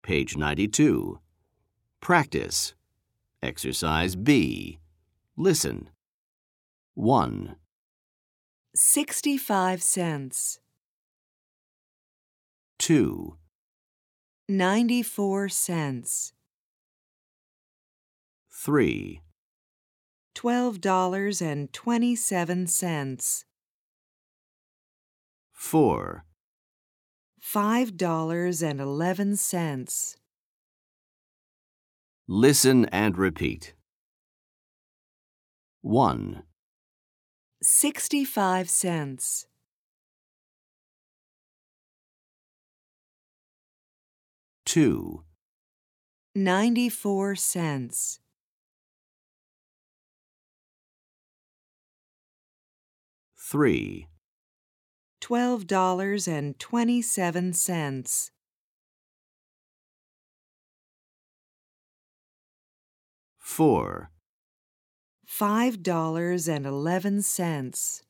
Page 92. Practice. Exercise B. Listen. 1, 65 cents, 2, 94 cents, 3, $12.27, 4, $5.11. Listen and repeat. 1, 65 cents, 2, 94 cents, 3, $12.27, 4, $5.11.